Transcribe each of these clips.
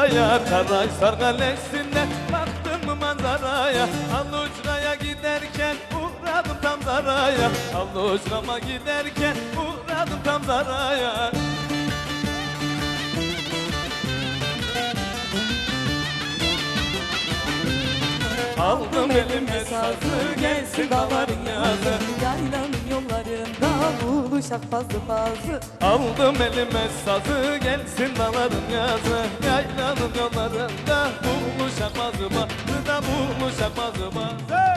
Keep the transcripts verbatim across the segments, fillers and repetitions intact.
saraya, Karahisar Kalesi'nde baktım mı manzaraya. Alucra'ya giderken uğradım tam saraya, Alucra'ma giderken uğradım tam saraya. Aldım elime sazı, gelsin dağların yazı, Yaylanın yollarında buluşak bazı bazı. aldım elime sazı, gelsin dağların yazı, yaylanın yollarında buluşak bazı bazı da buluşak bazı bazı.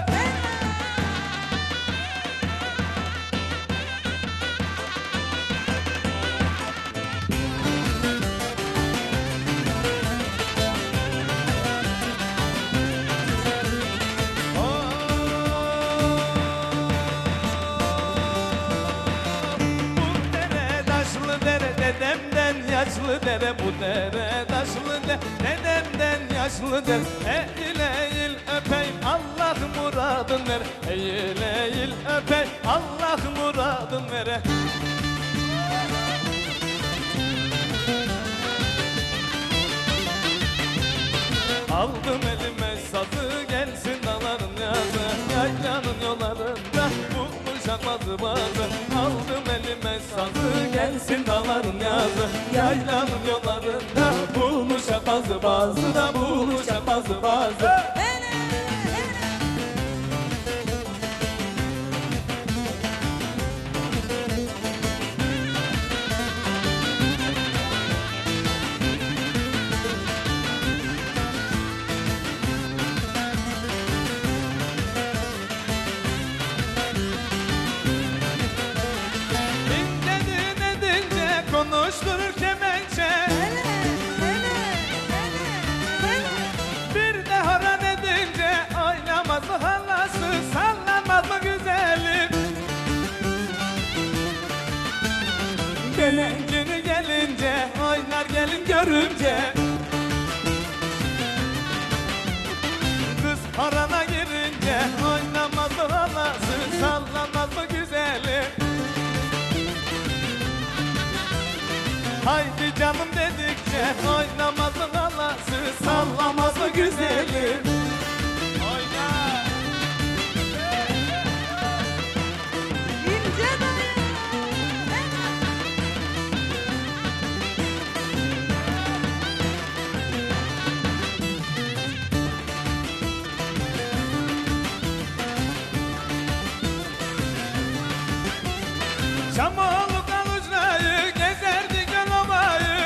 Dedemden yaşlı dere, bu dere taşlı de, dedemden yaşlı dere. Eğil eğil öpeyim, Allah muradın ver. Eğil eğil öpeyim, Allah muradın ver. Aldım elime sazı, gelsin dağların yazı, yaylanın yollarında buluşak bazı bazı. Aldım elime sazı, gelsin dağların yazı, yaylanın yollarında buluşak bazı bazı da buluşak bazı bazı. Konuşturur kemençe, bir de horan edince oynamaz mı halası, sallanmaz mı güzelim? Gelin günü gelince oynar gelin görünce, kız horana girince oynamaz mı halası, sallanmaz mı güzelim? Haydi canım dedikçe oynamaz mı halası, sallamaz mı güzelim? Oyna! İnce dayı. Şamoğlu Alucra'yı gezerdik yolomayı,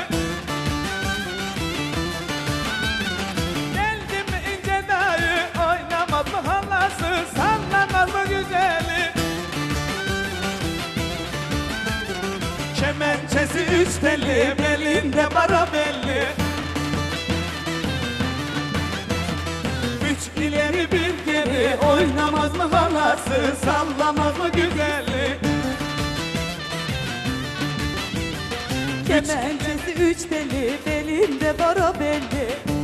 geldi mi ince dayı, oynamaz mı halası, sallamaz mı güzeli? Kemençesi üç telli, belinde bara belli, üç ileri bir geri, oynamaz mı halası, sallamaz mı güzeli? Kemençesi üç teli, belinde bara belli.